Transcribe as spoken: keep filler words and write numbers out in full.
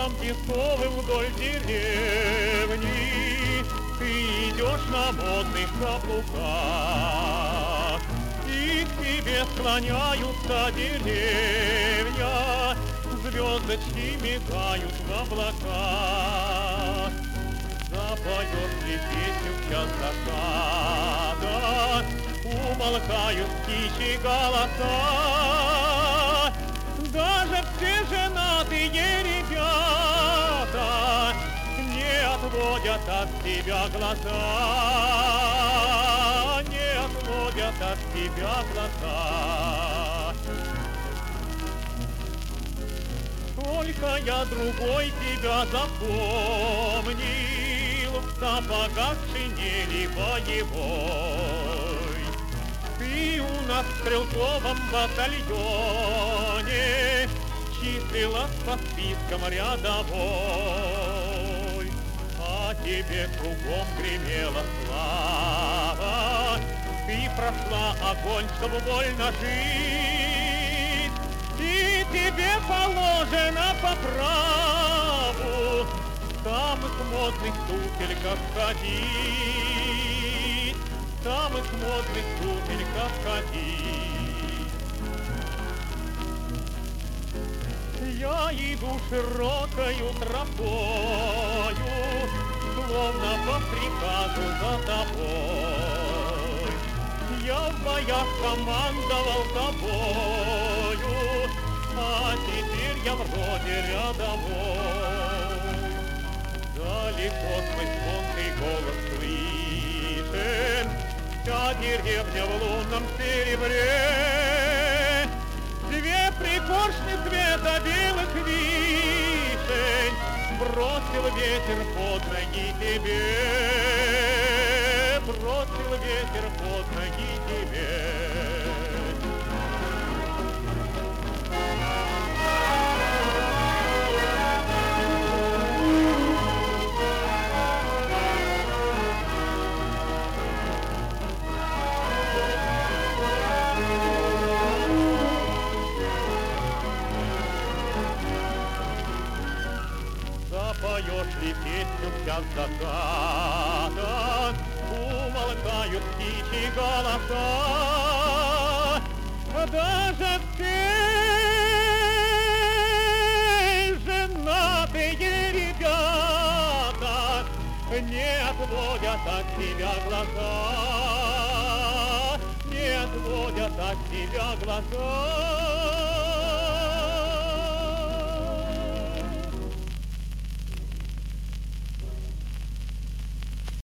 лугам песковым вдоль деревни ты идешь на модных каблуках, и к тебе склоняются деревья, звездочки мигают в облаках. Запоешь ли песню в час заката, умолкают птичьи голоса. Даже все женатые ребята не отводят от тебя глаза, не отводят от тебя глаза. Только я другой тебя запомнил, в сапогах шинели боевой. Ты у нас в стрелковом батальоне числилась по спискам рядовой, а тебе кругом гремела слава. Ты прошла огонь, чтобы вольно жить, и тебе положено по праву в самых модных туфельках ходить, в самых модных туфельках ходить. Я иду широкою тропою, словно по приказу за тобой. Я в боях командовал тобою, а теперь я вроде рядовой. Далеко сквозь звонкий голос слышен, вся деревня в лунном серебре. Две пригоршни света белых вишень бросил ветер под ноги тебе, бросил ветер под ноги тебе. Запоешь ли песню в час заката, умолкают птичьи голоса. Даже все женатые ребята не отводят от тебя глаза, не отводят от тебя глаза.